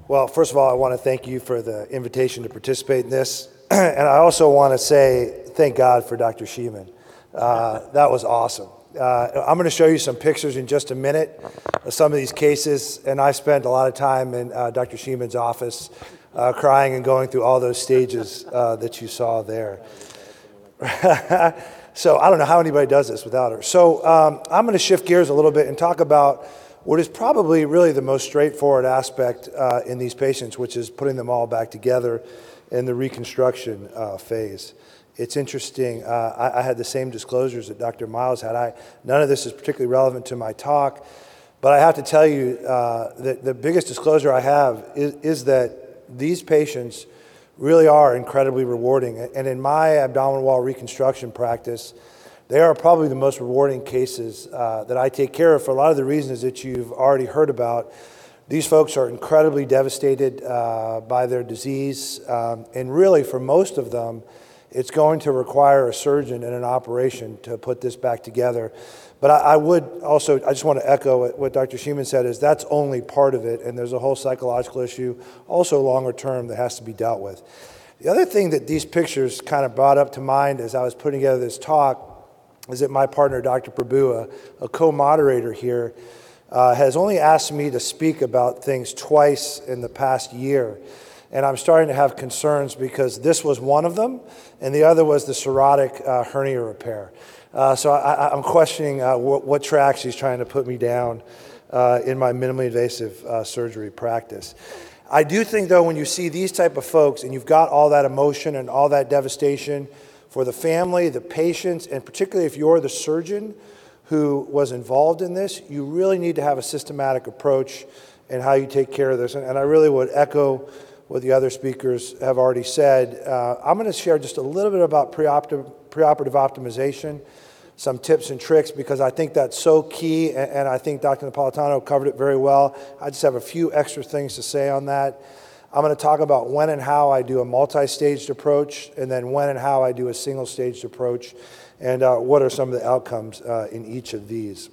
Well, first of all, I want to thank you for the invitation to participate in this. And I also want to say thank God for Dr. Sheeman. That was awesome. I'm going to show you some pictures in just a minute of some of these cases. And I spent a lot of time in Dr. Sheeman's office crying and going through all those stages that you saw there. So I don't know how anybody does this without her. So I'm going to shift gears a little bit and talk about what is probably really the most straightforward aspect in these patients, which is putting them all back together in the reconstruction phase. It's interesting. I had the same disclosures that Dr. Miles had. None of this is particularly relevant to my talk, but I have to tell you that the biggest disclosure I have is that these patients really are incredibly rewarding. And in my abdominal wall reconstruction practice, they are probably the most rewarding cases that I take care of for a lot of the reasons that you've already heard about. These folks are incredibly devastated by their disease, and really for most of them, it's going to require a surgeon and an operation to put this back together. But I just want to echo what Dr. Sheeman said, is that's only part of it, and there's a whole psychological issue, also longer term, that has to be dealt with. The other thing that these pictures kind of brought up to mind as I was putting together this talk is that my partner, Dr. Prabhu, a co-moderator here, has only asked me to speak about things twice in the past year. And I'm starting to have concerns because this was one of them, and the other was the cirrhotic hernia repair. So I'm questioning what tracks he's trying to put me down in my minimally invasive surgery practice. I do think, though, when you see these type of folks and you've got all that emotion and all that devastation for the family, the patients, and particularly if you're the surgeon who was involved in this, you really need to have a systematic approach in how you take care of this. And I really would echo what the other speakers have already said. I'm going to share just a little bit about preoperative optimization, some tips and tricks, because I think that's so key, and I think Dr. Napolitano covered it very well. I just have a few extra things to say on that. I'm going to talk about when and how I do a multi-staged approach, and then when and how I do a single-staged approach, and what are some of the outcomes in each of these.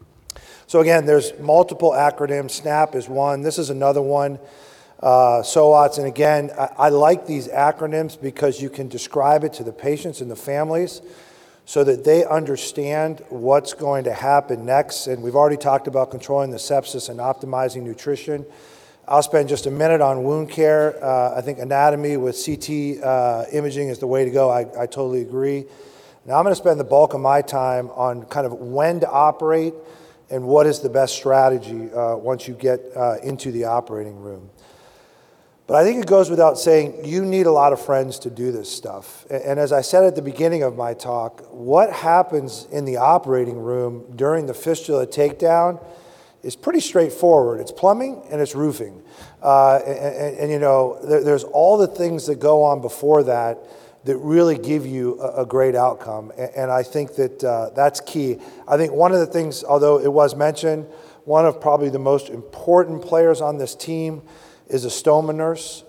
So again, there's multiple acronyms. SNAP is one. This is another one. SOATS, and again, I like these acronyms because you can describe it to the patients and the families so that they understand what's going to happen next. And we've already talked about controlling the sepsis and optimizing nutrition. I'll spend just a minute on wound care. I think anatomy with CT imaging is the way to go. I totally agree. Now I'm going to spend the bulk of my time on kind of when to operate and what is the best strategy once you get into the operating room. But I think it goes without saying, you need a lot of friends to do this stuff. And as I said at the beginning of my talk, what happens in the operating room during the fistula takedown is pretty straightforward. It's plumbing and it's roofing. And you know, there's all the things that go on before that that really give you a great outcome. And I think that that's key. I think one of the things, although it was mentioned, one of probably the most important players on this team is a stoma nurse.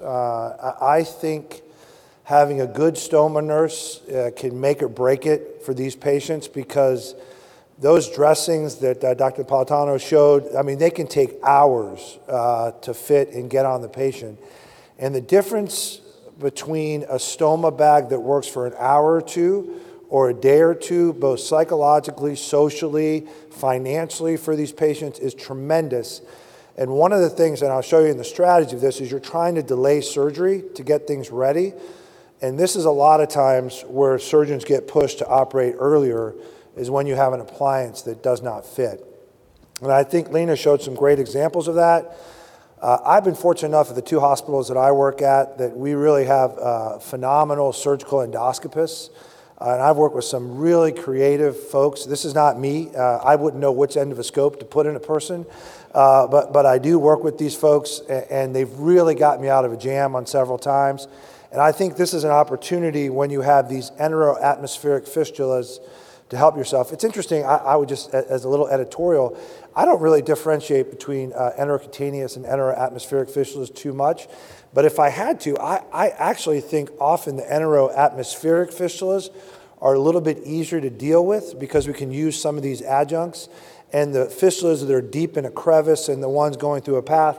I think having a good stoma nurse can make or break it for these patients, because those dressings that Dr. Napolitano showed, I mean, they can take hours to fit and get on the patient. And the difference between a stoma bag that works for an hour or two or a day or two, both psychologically, socially, financially for these patients, is tremendous. And one of the things, and I'll show you in the strategy of this, is you're trying to delay surgery to get things ready. And this is a lot of times where surgeons get pushed to operate earlier, is when you have an appliance that does not fit. And I think Lena showed some great examples of that. I've been fortunate enough at the two hospitals that I work at that we really have phenomenal surgical endoscopists. And I've worked with some really creative folks. This is not me. I wouldn't know which end of a scope to put in a person. But I do work with these folks, and they've really got me out of a jam on several times. And I think this is an opportunity when you have these enteroatmospheric fistulas to help yourself. It's interesting, I would just, as a little editorial, I don't really differentiate between enterocutaneous and enteroatmospheric fistulas too much. But if I had to, I actually think often the enteroatmospheric fistulas are a little bit easier to deal with because we can use some of these adjuncts. And the fistulas that are deep in a crevice and the ones going through a path,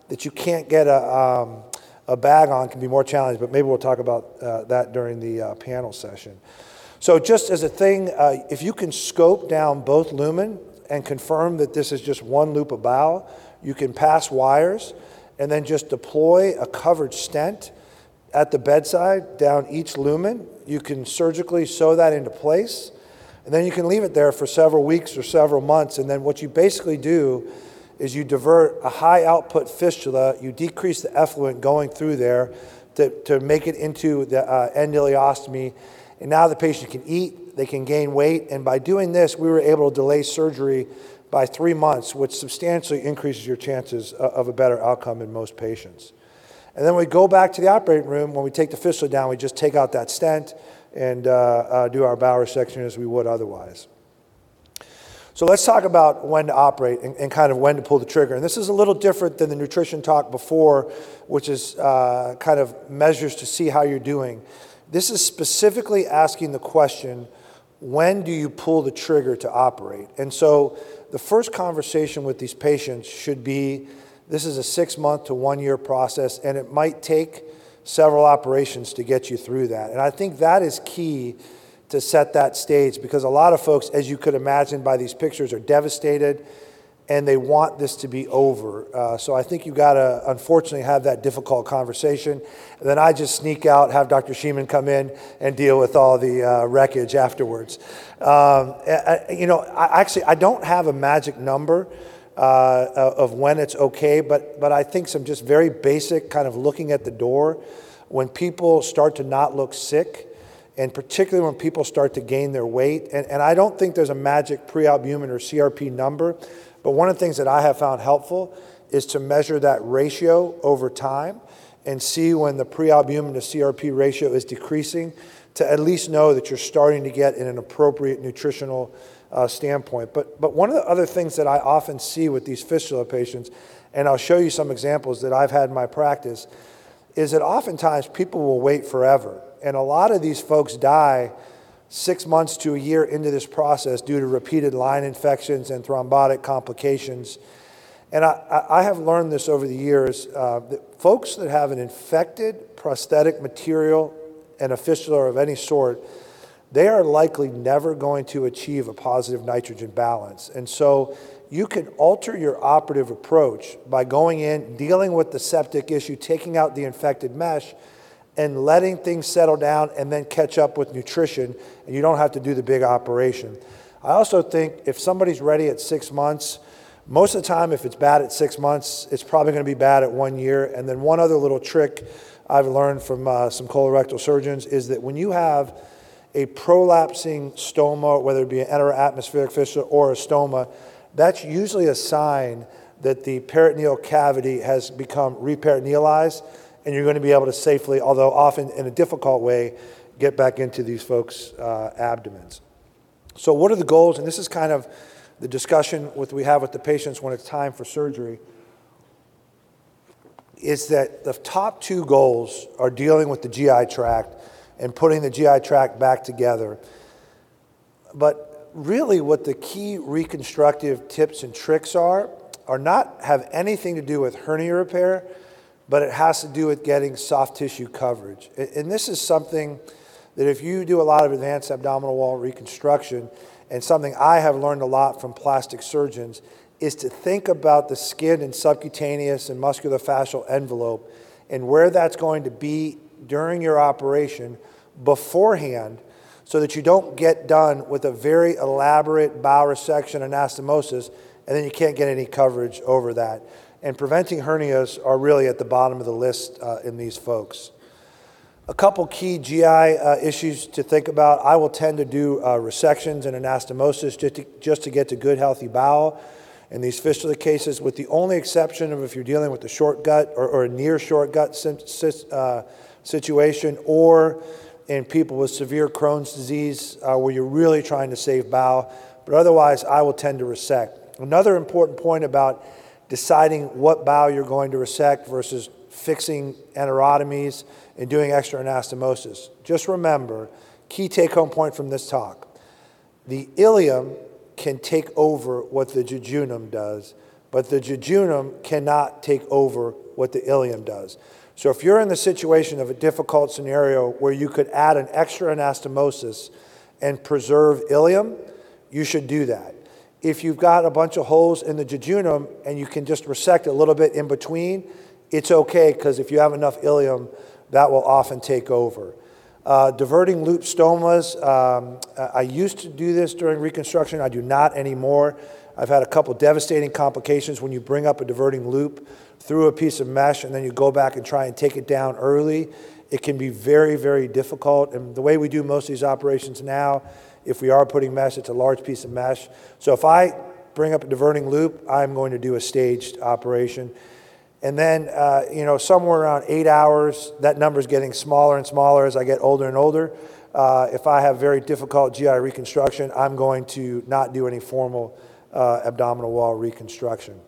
that you can't get a bag on can be more challenging, but maybe we'll talk about that during the panel session. So just as a thing, if you can scope down both lumen and confirm that this is just one loop of bowel, you can pass wires and then just deploy a covered stent at the bedside down each lumen. You can surgically sew that into place, and then you can leave it there for several weeks or several months, and then what you basically do is you divert a high output fistula, you decrease the effluent going through there to make it into the endoleostomy, and now the patient can eat, they can gain weight, and by doing this, we were able to delay surgery by 3 months, which substantially increases your chances of a better outcome in most patients. And then we go back to the operating room. When we take the fistula down, we just take out that stent and do our bowel resection as we would otherwise. So let's talk about when to operate and kind of when to pull the trigger. And this is a little different than the nutrition talk before, which is kind of measures to see how you're doing. This is specifically asking the question, when do you pull the trigger to operate? And so the first conversation with these patients should be, this is a 6-month to 1 year process, and it might take several operations to get you through that. And I think that is key to set that stage, because a lot of folks, as you could imagine by these pictures, are devastated and they want this to be over. So I think you gotta, unfortunately, have that difficult conversation. And then I just sneak out, have Dr. Sheeman come in and deal with all the wreckage afterwards. I don't have a magic number of when it's okay, but I think some just very basic kind of looking at the door, when people start to not look sick, and particularly when people start to gain their weight. And I don't think there's a magic prealbumin or CRP number, but one of the things that I have found helpful is to measure that ratio over time and see when the prealbumin to CRP ratio is decreasing, to at least know that you're starting to get in an appropriate nutritional standpoint. But one of the other things that I often see with these fistula patients, and I'll show you some examples that I've had in my practice, is that oftentimes people will wait forever. And a lot of these folks die 6 months to a year into this process due to repeated line infections and thrombotic complications. And I have learned this over the years, that folks that have an infected prosthetic material and a fistula of any sort, they are likely never going to achieve a positive nitrogen balance. And so you can alter your operative approach by going in, dealing with the septic issue, taking out the infected mesh, and letting things settle down and then catch up with nutrition, and you don't have to do the big operation. I also think if somebody's ready at 6 months, most of the time if it's bad at 6 months, it's probably gonna be bad at 1 year. And then one other little trick I've learned from some colorectal surgeons is that when you have a prolapsing stoma, whether it be an enteroatmospheric fistula or a stoma, that's usually a sign that the peritoneal cavity has become reperitonealized, and you're going to be able to safely, although often in a difficult way, get back into these folks' abdomens. So what are the goals? And this is kind of the discussion we have with the patients when it's time for surgery, is that the top 2 goals are dealing with the GI tract and putting the GI tract back together. But really what the key reconstructive tips and tricks are not have anything to do with hernia repair, but it has to do with getting soft tissue coverage. And this is something that if you do a lot of advanced abdominal wall reconstruction, and something I have learned a lot from plastic surgeons, is to think about the skin and subcutaneous and musculofascial envelope and where that's going to be during your operation beforehand, so that you don't get done with a very elaborate bowel resection anastomosis and then you can't get any coverage over that. And preventing hernias are really at the bottom of the list in these folks. A couple key GI issues to think about. I will tend to do resections and anastomosis just to get to good, healthy bowel in these fistula cases, with the only exception of if you're dealing with a short gut or a near short gut situation, or in people with severe Crohn's disease where you're really trying to save bowel. But otherwise, I will tend to resect. Another important point about deciding what bowel you're going to resect versus fixing enterotomies and doing extra anastomosis. Just remember, key take-home point from this talk, the ileum can take over what the jejunum does, but the jejunum cannot take over what the ileum does. So if you're in the situation of a difficult scenario where you could add an extra anastomosis and preserve ileum, you should do that. If you've got a bunch of holes in the jejunum and you can just resect a little bit in between, it's okay, because if you have enough ileum, that will often take over. Diverting loop stomas, I used to do this during reconstruction. I do not anymore. I've had a couple devastating complications when you bring up a diverting loop through a piece of mesh and then you go back and try and take it down early. It can be very, very difficult. And the way we do most of these operations now, if we are putting mesh, it's a large piece of mesh. So if I bring up a diverting loop, I'm going to do a staged operation. And then, somewhere around 8 hours, that number is getting smaller and smaller as I get older and older. If I have very difficult GI reconstruction, I'm going to not do any formal abdominal wall reconstruction.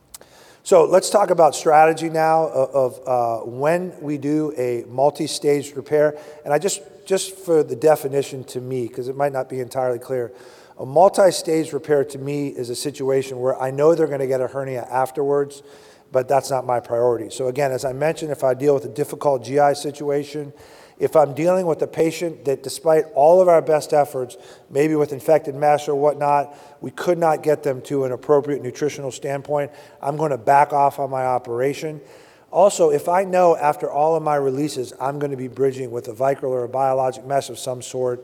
So let's talk about strategy now of when we do a multi-staged repair. And I just for the definition to me, because it might not be entirely clear, a multi-stage repair to me is a situation where I know they're going to get a hernia afterwards, but that's not my priority. So again, as I mentioned, if I deal with a difficult GI situation, if I'm dealing with a patient that despite all of our best efforts, maybe with infected mesh or whatnot, we could not get them to an appropriate nutritional standpoint, I'm going to back off on my operation. Also, if I know after all of my releases, I'm going to be bridging with a Vicryl or a biologic mesh of some sort,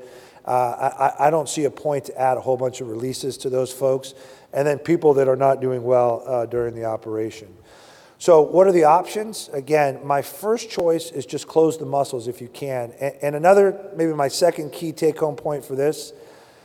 I don't see a point to add a whole bunch of releases to those folks, and then people that are not doing well during the operation. So what are the options? Again, my first choice is just close the muscles if you can. And another, maybe my second key take-home point for this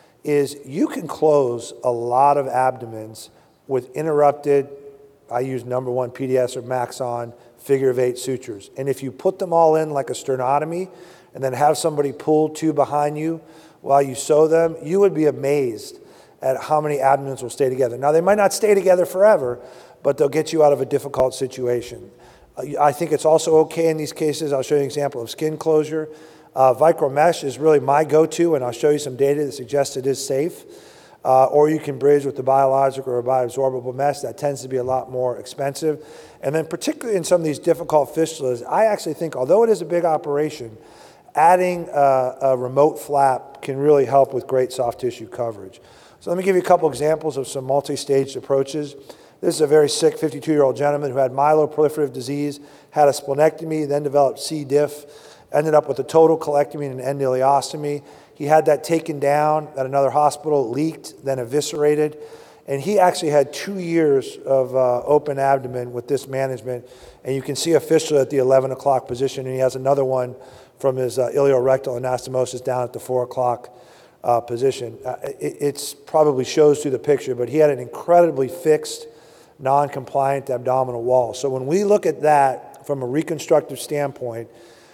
is you can close a lot of abdomens with interrupted, I use number 1 PDS or Maxon figure of 8 sutures. And if you put them all in like a sternotomy and then have somebody pull 2 behind you while you sew them, you would be amazed at how many abdomens will stay together. Now, they might not stay together forever, but they'll get you out of a difficult situation. I think it's also okay in these cases. I'll show you an example of skin closure. Vicryl mesh is really my go-to, and I'll show you some data that suggests it is safe. Or you can bridge with the biologic or a bioabsorbable mesh. That tends to be a lot more expensive. And then particularly in some of these difficult fistulas, I actually think, although it is a big operation, adding a remote flap can really help with great soft tissue coverage. So let me give you a couple examples of some multi-staged approaches. This is a very sick 52-year-old gentleman who had myeloproliferative disease, had a splenectomy, then developed C. diff, ended up with a total colectomy and an endoileostomy. He had that taken down at another hospital, leaked, then eviscerated. And he actually had 2 years of open abdomen with this management. And you can see a fistula at the 11 o'clock position, and he has another one from his ileorectal anastomosis down at the 4 o'clock position. It probably shows through the picture, but he had an incredibly fixed, non-compliant abdominal wall. So when we look at that from a reconstructive standpoint,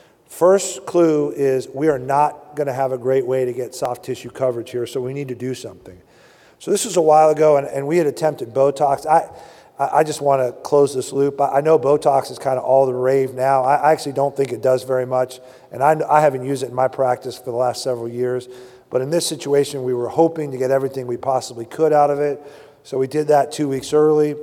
first clue is we are not going to have a great way to get soft tissue coverage here, so we need to do something. So this was a while ago, and we had attempted Botox. I just want to close this loop. I know Botox is kind of all the rave now. I actually don't think it does very much, and I haven't used it in my practice for the last several years. But in this situation, we were hoping to get everything we possibly could out of it, so we did that 2 weeks early.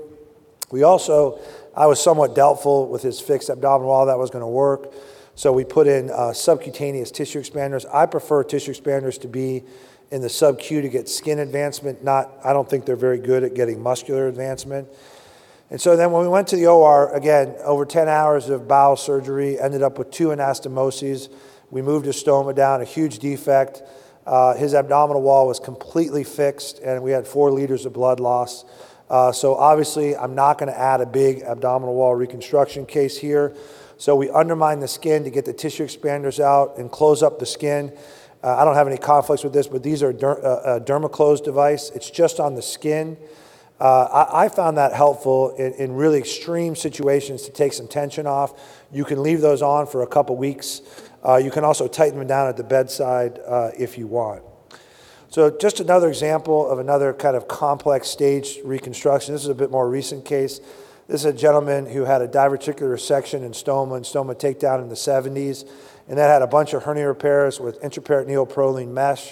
I was somewhat doubtful with his fixed abdominal wall that was going to work. So we put in subcutaneous tissue expanders. I prefer tissue expanders to be in the sub-Q to get skin advancement. I don't think they're very good at getting muscular advancement. And so then when we went to the OR, again, over 10 hours of bowel surgery, ended up with 2 anastomoses. We moved his stoma down, a huge defect. His abdominal wall was completely fixed, and we had 4 liters of blood loss. So obviously, I'm not going to add a big abdominal wall reconstruction case here. So we undermine the skin to get the tissue expanders out and close up the skin. I don't have any conflicts with this, but these are a dermaclose device. It's just on the skin. I found that helpful in really extreme situations to take some tension off. You can leave those on for a couple weeks. You can also tighten them down at the bedside if you want. So just another example of another kind of complex stage reconstruction. This is a bit more recent case. This is a gentleman who had a diverticular resection and stoma takedown in the 70s, and that had a bunch of hernia repairs with intraperitoneal Prolene mesh,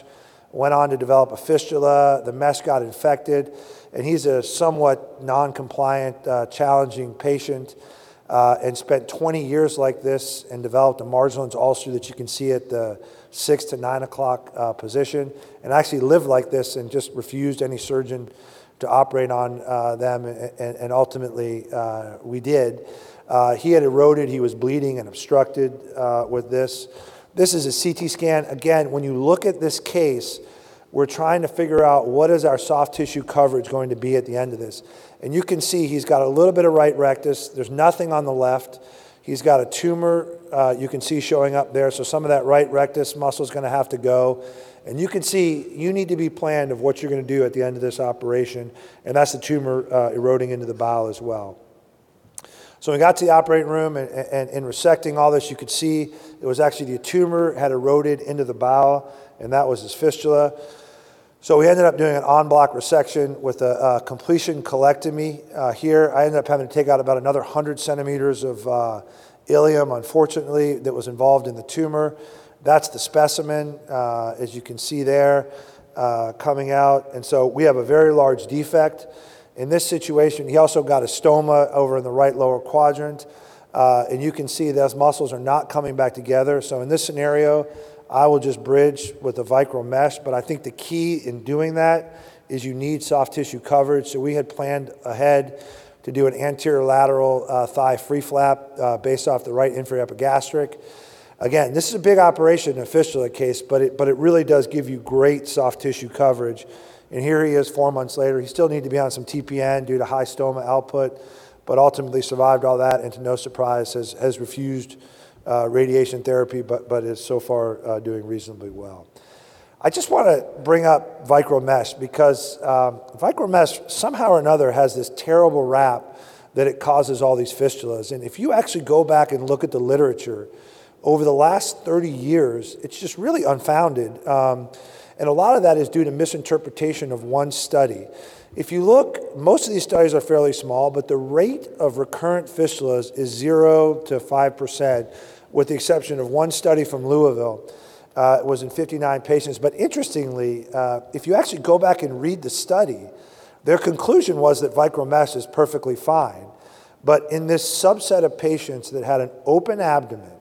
went on to develop a fistula. The mesh got infected, and he's a somewhat non-compliant, challenging patient, and spent 20 years like this and developed a marginal ulcer that you can see at the 6 to 9 o'clock position, and actually lived like this and just refused any surgeon to operate on them, and ultimately we did. He had eroded, he was bleeding and obstructed with this. This is a CT scan. Again, when you look at this case, we're trying to figure out what is our soft tissue coverage going to be at the end of this. And you can see he's got a little bit of right rectus. There's nothing on the left. He's got a tumor you can see showing up there. So some of that right rectus muscle is going to have to go. And you can see you need to be planned of what you're going to do at the end of this operation. And that's the tumor eroding into the bowel as well. So we got to the operating room, and in resecting all this, you could see it was actually the tumor had eroded into the bowel, and that was his fistula. So we ended up doing an en-bloc resection with a completion colectomy here. I ended up having to take out about another 100 centimeters of ileum, unfortunately, that was involved in the tumor. That's the specimen, as you can see there, coming out. And so we have a very large defect. In this situation, he also got a stoma over in the right lower quadrant, and you can see those muscles are not coming back together. So in this scenario, I will just bridge with a Vicryl mesh, but I think the key in doing that is you need soft tissue coverage. So we had planned ahead to do an anterior lateral thigh free flap based off the right inferior epigastric. Again, this is a big operation in a fistula case, but it really does give you great soft tissue coverage. And here he is 4 months later. He still needed to be on some TPN due to high stoma output, but ultimately survived all that, and to no surprise has refused radiation therapy, but is so far doing reasonably well. I just want to bring up Vicryl mesh because Vicryl mesh somehow or another has this terrible rap that it causes all these fistulas. And if you actually go back and look at the literature, over the last 30 years, it's just really unfounded. And a lot of that is due to misinterpretation of one study. If you look, most of these studies are fairly small, but the rate of recurrent fistulas is 0 to 5%, with the exception of one study from Louisville. It was in 59 patients. But interestingly, if you actually go back and read the study, their conclusion was that Vicryl mesh is perfectly fine. But in this subset of patients that had an open abdomen,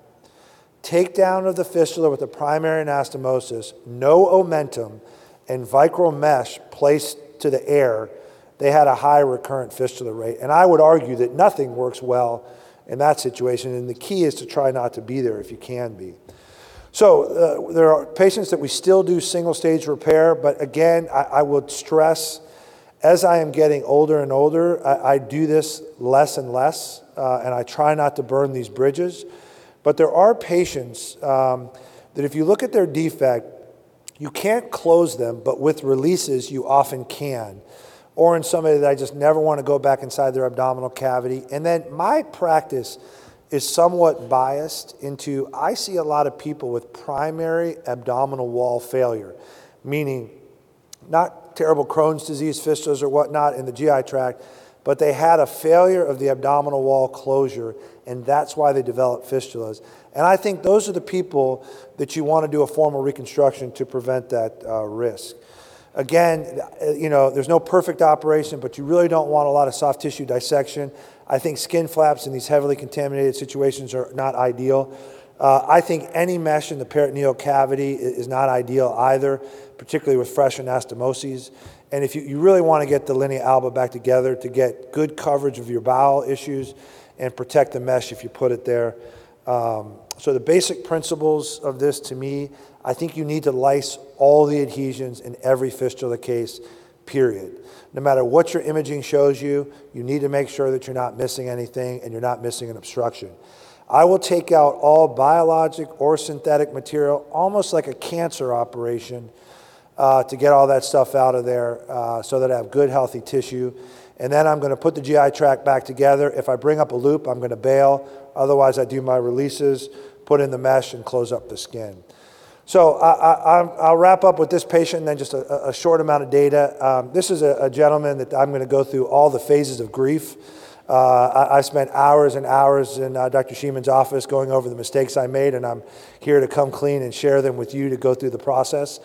takedown of the fistula with a primary anastomosis, no omentum, and Vicryl mesh placed to the air, they had a high recurrent fistula rate. And I would argue that nothing works well in that situation, and the key is to try not to be there if you can be. So there are patients that we still do single-stage repair, but again, I would stress, as I am getting older and older, I do this less and less, and I try not to burn these bridges. But there are patients that if you look at their defect, you can't close them, but with releases you often can. Or in somebody that I just never want to go back inside their abdominal cavity. And then my practice is somewhat biased into, I see a lot of people with primary abdominal wall failure, meaning not terrible Crohn's disease, fistulas or whatnot in the GI tract, but they had a failure of the abdominal wall closure, and that's why they developed fistulas. And I think those are the people that you want to do a formal reconstruction to prevent that risk. Again, there's no perfect operation, but you really don't want a lot of soft tissue dissection. I think skin flaps in these heavily contaminated situations are not ideal. I think any mesh in the peritoneal cavity is not ideal either, particularly with fresh anastomoses. And if you really want to get the linea alba back together to get good coverage of your bowel issues and protect the mesh if you put it there. So the basic principles of this, to me, I think you need to lyse all the adhesions in every fistula case, period. No matter what your imaging shows you, you need to make sure that you're not missing anything and you're not missing an obstruction. I will take out all biologic or synthetic material, almost like a cancer operation, to get all that stuff out of there so that I have good, healthy tissue. And then I'm going to put the GI tract back together. If I bring up a loop, I'm going to bail. Otherwise, I do my releases, put in the mesh, and close up the skin. So I'll wrap up with this patient and then just a short amount of data. This is a gentleman that I'm going to go through all the phases of grief. I spent hours and hours in Dr. Sheeman's office going over the mistakes I made, and I'm here to come clean and share them with you to go through the process.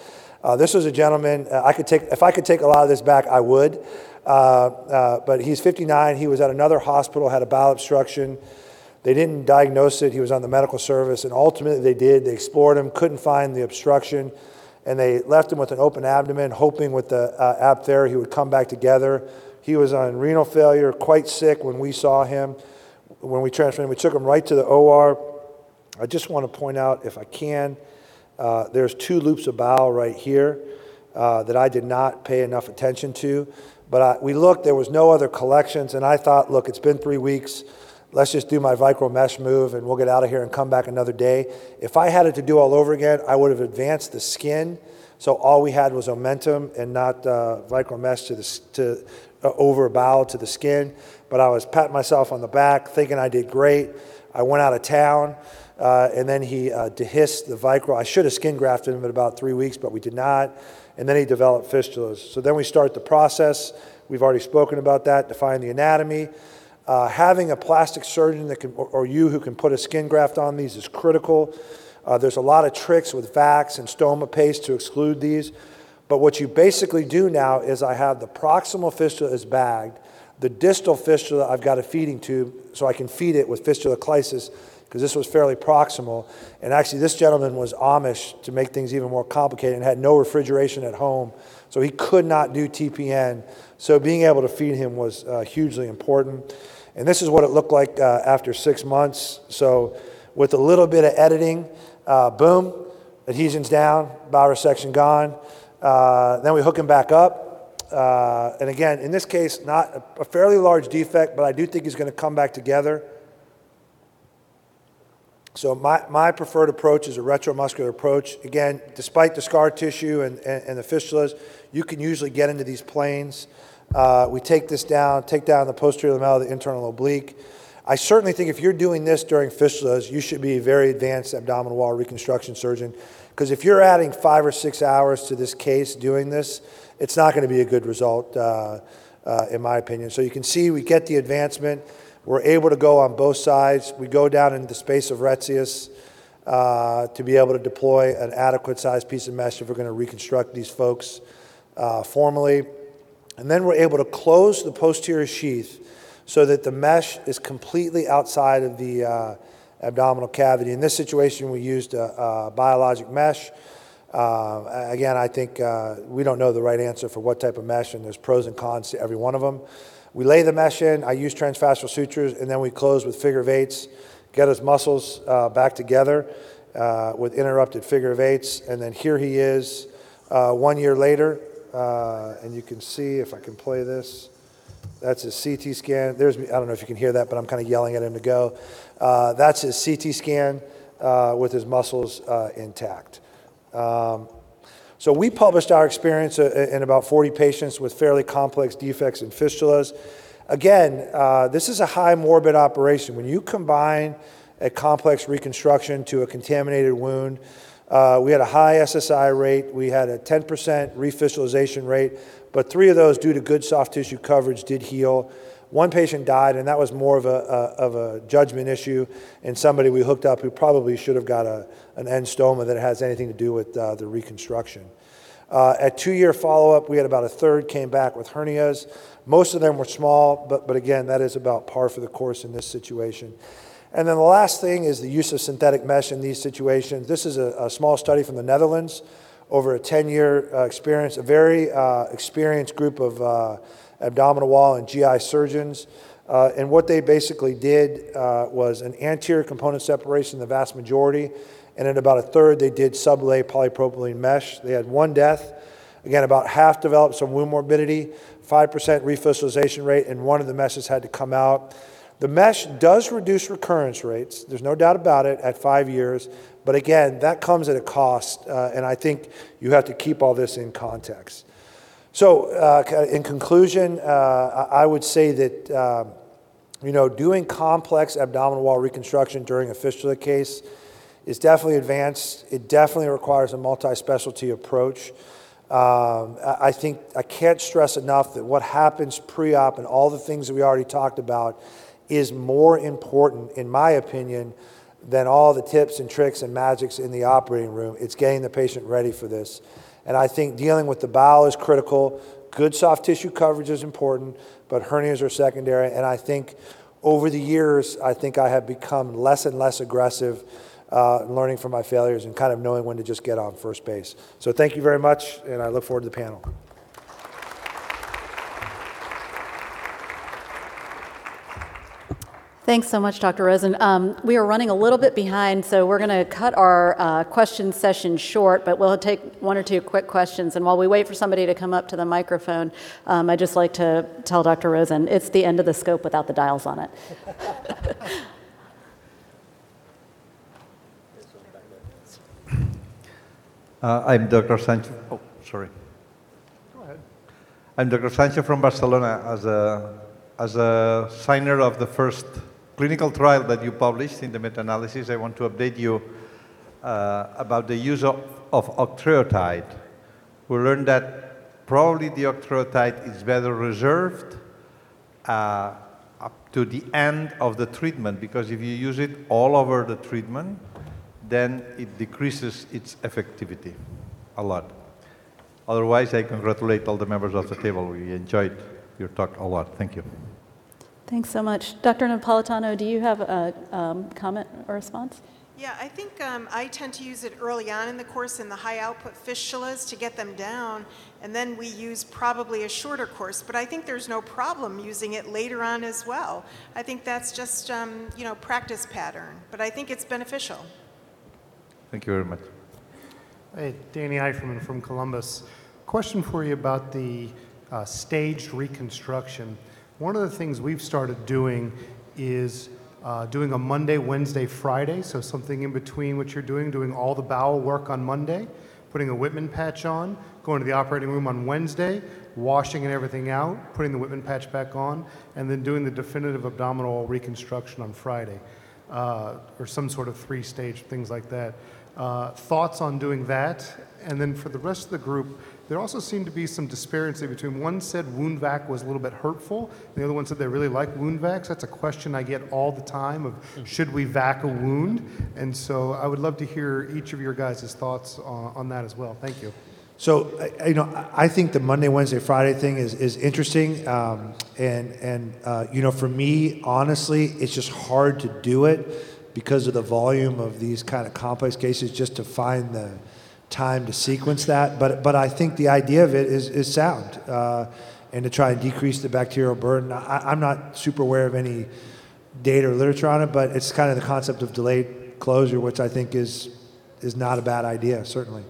This was a gentleman, if I could take a lot of this back, I would. But he's 59. He was at another hospital, had a bowel obstruction. They didn't diagnose it. He was on the medical service, and ultimately they did. They explored him, couldn't find the obstruction, and they left him with an open abdomen, hoping with the Abthera he would come back together. He was on renal failure, quite sick when we saw him. When we transferred him, we took him right to the OR. I just want to point out, if I can, there's 2 loops of bowel right here that I did not pay enough attention to. But we looked, there was no other collections, and I thought, look, it's been 3 weeks. Let's just do my Vicryl mesh move, and we'll get out of here and come back another day. If I had it to do all over again, I would have advanced the skin, so all we had was omentum and not Vicryl mesh over bowel to the skin. But I was patting myself on the back, thinking I did great. I went out of town, and then he dehisced the Vicryl. I should have skin grafted him in about 3 weeks, but we did not. And then he developed fistulas. So then we start the process. We've already spoken about that, define the anatomy. Having a plastic surgeon that can, or you who can put a skin graft on these is critical. There's a lot of tricks with Vax and stoma paste to exclude these. But what you basically do now is I have the proximal fistula is bagged. The distal fistula, I've got a feeding tube, so I can feed it with fistula clisis, because this was fairly proximal. And actually, this gentleman was Amish to make things even more complicated and had no refrigeration at home, so he could not do TPN. So being able to feed him was hugely important. And this is what it looked like after 6 months. So with a little bit of editing, boom, adhesion's down, bowel resection gone. Then we hook him back up. And again, in this case, not a fairly large defect, but I do think he's going to come back together. So my preferred approach is a retromuscular approach. Again, despite the scar tissue and the fistulas, you can usually get into these planes. We take down the posterior lamella, the internal oblique. I certainly think if you're doing this during fistulas, you should be a very advanced abdominal wall reconstruction surgeon, because if you're adding 5 or 6 hours to this case doing this, it's not going to be a good result, in my opinion. So you can see we get the advancement. We're able to go on both sides. We go down into the space of Retzius to be able to deploy an adequate sized piece of mesh if we're going to reconstruct these folks formally. And then we're able to close the posterior sheath so that the mesh is completely outside of the abdominal cavity. In this situation, we used a biologic mesh. Again, I think we don't know the right answer for what type of mesh, and there's pros and cons to every one of them. We lay the mesh in, I use transfascial sutures, and then we close with figure of eights, get his muscles back together with interrupted figure of eights. And then here he is 1 year later, and you can see, if I can play this, that's his CT scan. I don't know if you can hear that, but I'm kind of yelling at him to go. That's his CT scan with his muscles intact. So we published our experience in about 40 patients with fairly complex defects and fistulas. Again, this is a high morbid operation. When you combine a complex reconstruction to a contaminated wound, we had a high SSI rate. We had a 10% refistulization rate, but 3 of those, due to good soft tissue coverage, did heal. 1 patient died, and that was more of a judgment issue, and somebody we hooked up who probably should have got an end stoma that has anything to do with the reconstruction. At 2-year follow-up, we had about a third came back with hernias. Most of them were small, but again, that is about par for the course in this situation. And then the last thing is the use of synthetic mesh in these situations. This is a small study from the Netherlands over a 10-year experience, a very experienced group of abdominal wall and GI surgeons. And what they basically did was an anterior component separation, the vast majority, and in about a third they did sublay polypropylene mesh. They had 1 death. Again, about half developed some wound morbidity, 5% refistulization rate, and 1 of the meshes had to come out. The mesh does reduce recurrence rates, there's no doubt about it, at 5 years, but again, that comes at a cost, and I think you have to keep all this in context. So in conclusion, I would say that doing complex abdominal wall reconstruction during a fistula case is definitely advanced. It definitely requires a multi-specialty approach. I think I can't stress enough that what happens pre-op and all the things that we already talked about is more important, in my opinion, than all the tips and tricks and magics in the operating room. It's getting the patient ready for this. And I think dealing with the bowel is critical. Good soft tissue coverage is important, but hernias are secondary. And I think over the years, I think I have become less and less aggressive, learning from my failures and kind of knowing when to just get on first base. So thank you very much, and I look forward to the panel. Thanks so much, Dr. Rosen. We are running a little bit behind, so we're going to cut our question session short, but we'll take one or two quick questions. And while we wait for somebody to come up to the microphone, I'd just like to tell Dr. Rosen, it's the end of the scope without the dials on it. I'm Dr. Sancho. Oh, sorry. Go ahead. I'm Dr. Sancho from Barcelona. As a signer of the first clinical trial that you published in the meta-analysis, I want to update you about the use of octreotide. We learned that probably the octreotide is better reserved up to the end of the treatment, because if you use it all over the treatment, then it decreases its effectivity a lot. Otherwise, I congratulate all the members of the table. We enjoyed your talk a lot. Thank you. Thanks so much. Dr. Napolitano, do you have a comment or response? Yeah, I think I tend to use it early on in the course in the high output fistulas to get them down, and then we use probably a shorter course, but I think there's no problem using it later on as well. I think that's just, practice pattern, but I think it's beneficial. Thank you very much. Hey, Danny Eiferman from Columbus. Question for you about the staged reconstruction. One of the things we've started doing is doing a Monday, Wednesday, Friday, so something in between what you're doing all the bowel work on Monday, putting a Whitman patch on, going to the operating room on Wednesday, washing and everything out, putting the Whitman patch back on, and then doing the definitive abdominal reconstruction on Friday, or some sort of three-stage, things like that. Thoughts on doing that? And then for the rest of the group, there also seemed to be some disparity between one said wound vac was a little bit hurtful, and the other one said they really like wound vacs. That's a question I get all the time of should we vac a wound? And so I would love to hear each of your guys' thoughts on that as well. Thank you. So, I think the Monday, Wednesday, Friday thing is interesting. For me, honestly, it's just hard to do it because of the volume of these kind of complex cases, just to find the time to sequence that. But I think the idea of it is sound, and to try and decrease the bacterial burden. I'm not super aware of any data or literature on it, but it's kind of the concept of delayed closure, which I think is not a bad idea, certainly.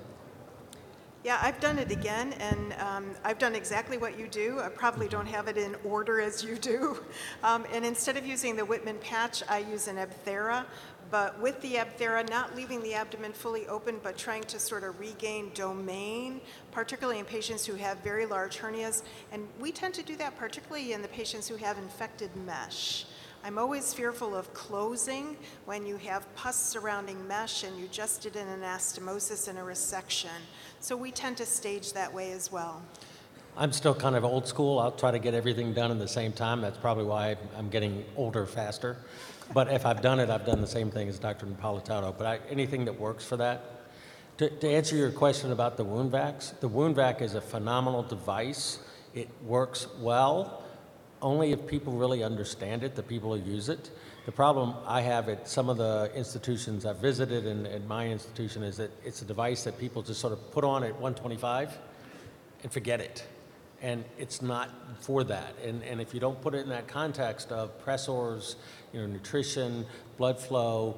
Yeah, I've done it again, and I've done exactly what you do. I probably don't have it in order as you do. And instead of using the Whitman patch, I use an Abthera. But with the Abthera, not leaving the abdomen fully open, but trying to sort of regain domain, particularly in patients who have very large hernias. And we tend to do that particularly in the patients who have infected mesh. I'm always fearful of closing when you have pus surrounding mesh and you just did an anastomosis and a resection. So we tend to stage that way as well. I'm still kind of old school. I'll try to get everything done in the same time. That's probably why I'm getting older faster. But if I've done it, I've done the same thing as Dr. Napolitano. But anything that works for that. To answer your question about the wound vacs, the wound vac is a phenomenal device. It works well. Only if people really understand it, the people who use it. The problem I have at some of the institutions I've visited and at my institution is that it's a device that people just sort of put on at 125 and forget it. And it's not for that. And if you don't put it in that context of pressors, nutrition, blood flow,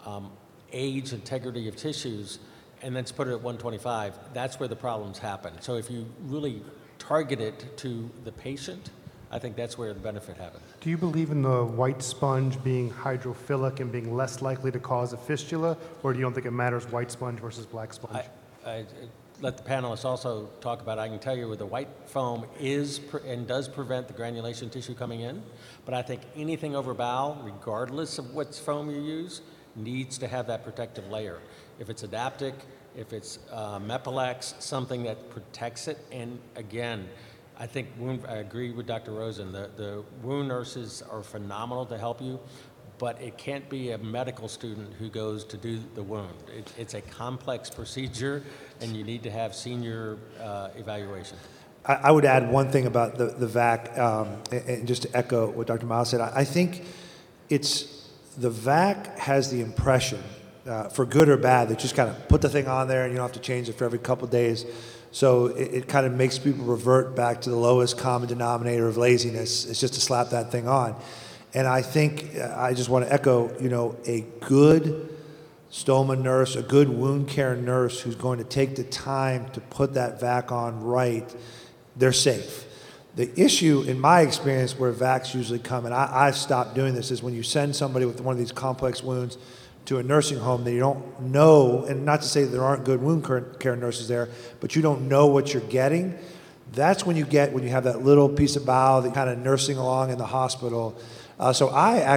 age, integrity of tissues, and then put it at 125, that's where the problems happen. So if you really target it to the patient, I think that's where the benefit happens. Do you believe in the white sponge being hydrophilic and being less likely to cause a fistula, or do you don't think it matters white sponge versus black sponge? I let the panelists also talk about it. I can tell you the white foam is and does prevent the granulation tissue coming in, but I think anything over bowel, regardless of what foam you use, needs to have that protective layer. If it's adaptic, if it's Mepilex, something that protects it, and again, I think I agree with Dr. Rosen. The wound nurses are phenomenal to help you, but it can't be a medical student who goes to do the wound. It's a complex procedure, and you need to have senior evaluation. I would add one thing about the VAC, and just to echo what Dr. Miles said. I think the VAC has the impression, for good or bad, that just kind of put the thing on there and you don't have to change it for every couple of days. So it kind of makes people revert back to the lowest common denominator of laziness. It's just to slap that thing on. And I think, I just want to echo, a good stoma nurse, a good wound care nurse who's going to take the time to put that VAC on right, they're safe. The issue, in my experience, where VACs usually come, and I've stopped doing this, is when you send somebody with one of these complex wounds to a nursing home that you don't know, and not to say that there aren't good wound care nurses there, but you don't know what you're getting. That's when you have that little piece of bowel that kind of nursing along in the hospital. So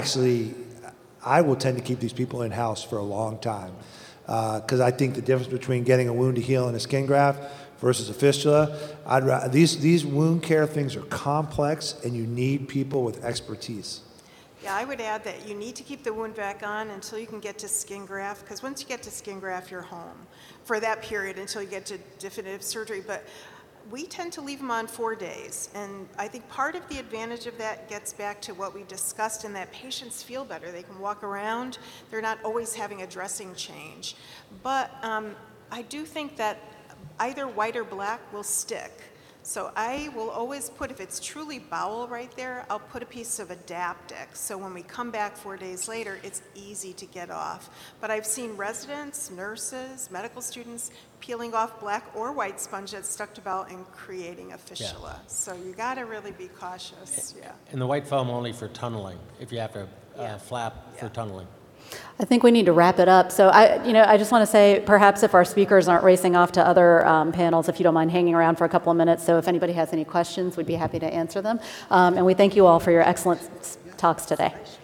I will tend to keep these people in-house for a long time, because I think the difference between getting a wound to heal and a skin graft versus a fistula, these wound care things are complex, and you need people with expertise. Yeah, I would add that you need to keep the wound vac on until you can get to skin graft, because once you get to skin graft, you're home for that period until you get to definitive surgery. But we tend to leave them on 4 days, and I think part of the advantage of that gets back to what we discussed, in that patients feel better. They can walk around. They're not always having a dressing change. But I do think that either white or black will stick. So I will always put, if it's truly bowel right there, I'll put a piece of Adaptex. So when we come back 4 days later, it's easy to get off. But I've seen residents, nurses, medical students peeling off black or white sponge that's stuck to bowel and creating a fistula. Yeah. So you got to really be cautious. Yeah. And the white foam only for tunneling, if you have to flap for tunneling. I think we need to wrap it up. So I just want to say, perhaps if our speakers aren't racing off to other panels, if you don't mind hanging around for a couple of minutes. So if anybody has any questions, we'd be happy to answer them. And we thank you all for your excellent talks today.